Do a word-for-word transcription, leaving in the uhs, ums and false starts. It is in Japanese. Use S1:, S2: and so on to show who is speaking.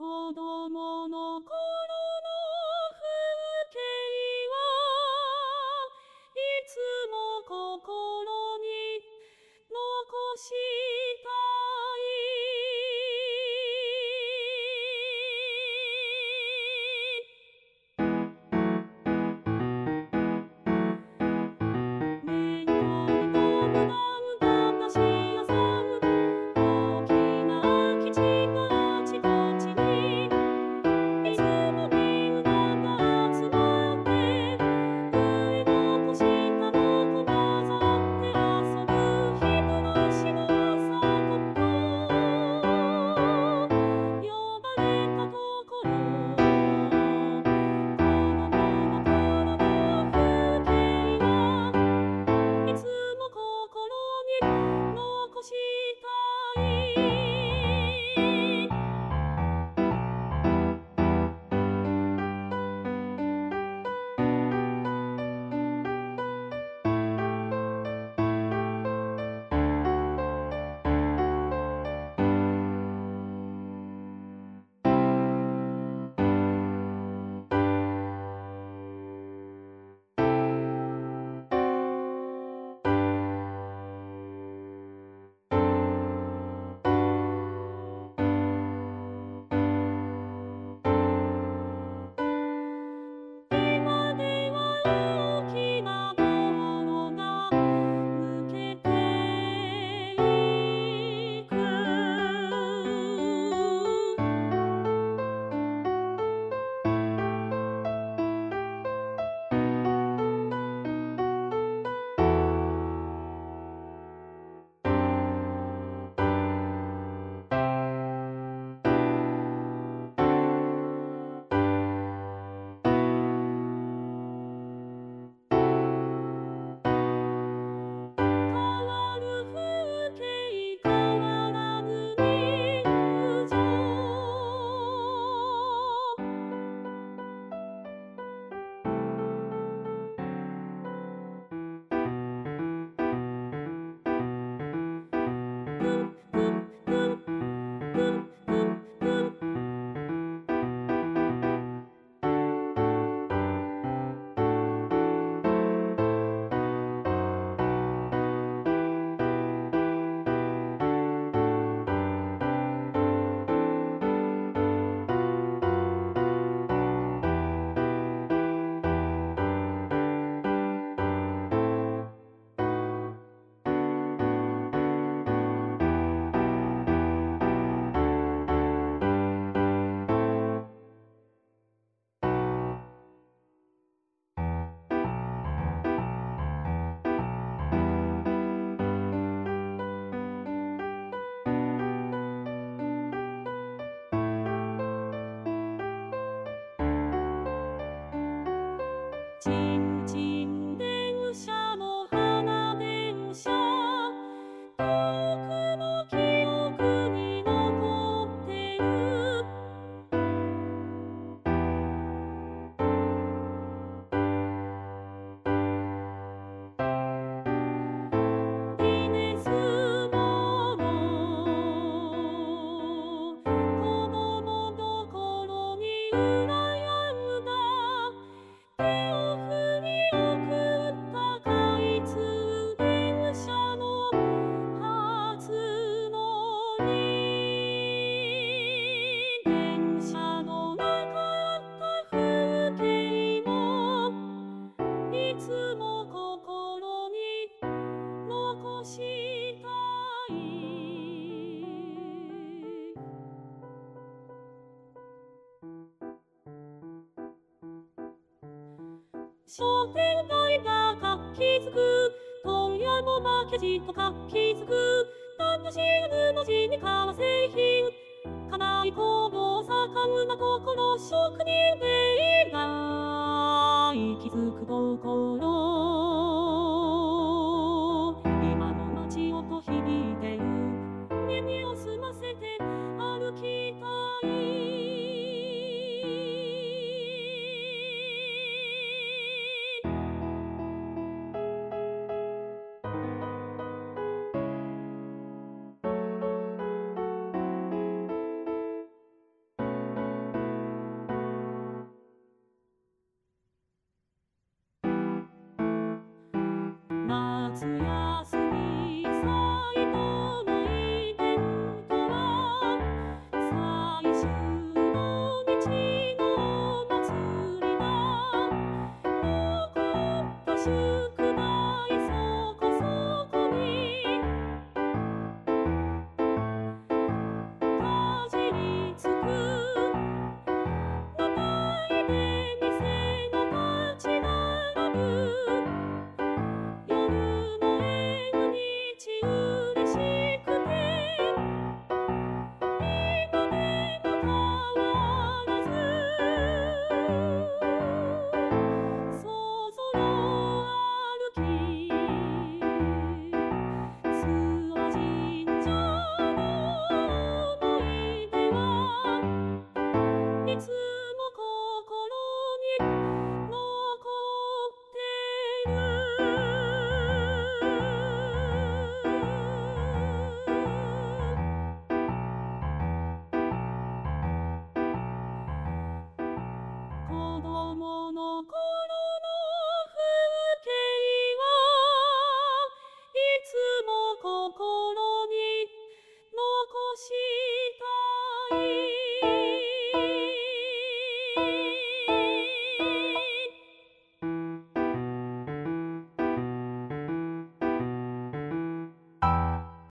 S1: 子供の頃の風景はいつも心に残したい。面倒にとむだうがなし屋さん、大きな空き地があちこちにいつもみんなが集まって、上の子下の子混ざって遊ぶ日暮らしの朝ごと呼ばれたところ、子供の頃の風景はいつも心に残したい。今では大きな道路が抜けていく。変わる風景変わらぬ人情。ちんちん電車も花電車、遠くの記憶に残ってる。リネスモの子供心に羨んだ。手を振り送った開通電車の初乗り。電車の中あった風景もいつも心に残したい。商店街が活気づく、問屋も負けじと活気づく。なんだ知らぬ文字に革製品、金井工房盛んなここの職人名が息づくところ、今の街音響いてる。耳を澄ませて歩きたい。 すよ